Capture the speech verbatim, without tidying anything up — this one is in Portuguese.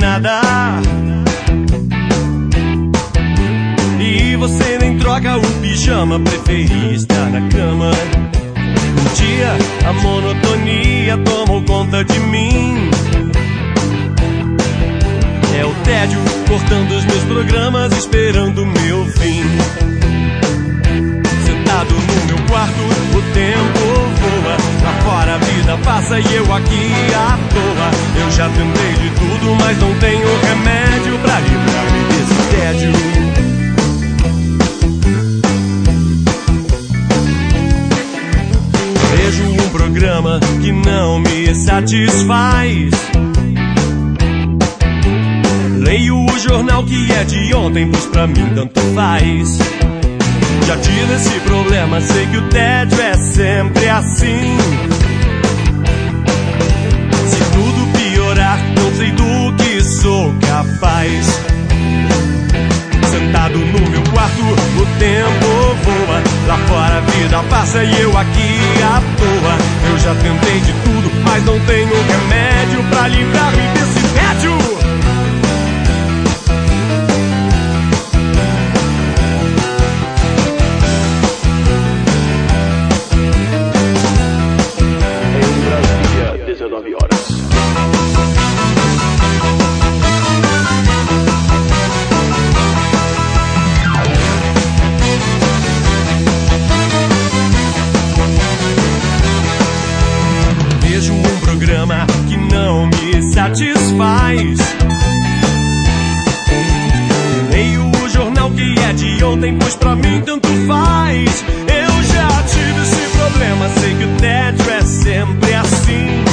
nada. E você nem troca o pijama, preferia estar na cama. Um dia a monotonia tomou conta de mim. É o tédio cortando os meus programas, esperando o meu fim. Sentado no meu quarto, o tempo voa. Lá fora a vida passa e eu aqui à toa. Eu já tentei de tudo, mas não tenho remédio pra livrar-me desse tédio. Vejo um programa que não me satisfaz. Leio o jornal que é de ontem, pois pra mim tanto faz. Já tive esse problema, sei que o tédio é sempre assim. Se tudo piorar, não sei do que sou capaz. Sentado no meu quarto, o tempo voa. Lá fora a vida passa e eu aqui à toa. Eu já tentei de tudo, mas não tenho remédio pra livrar-me desse tédio. dezenove horas. Vejo um programa que não me satisfaz. Leio o jornal que é de ontem, pois pra mim tanto faz. Eu já tive esse problema, sei que o tédio é sempre assim.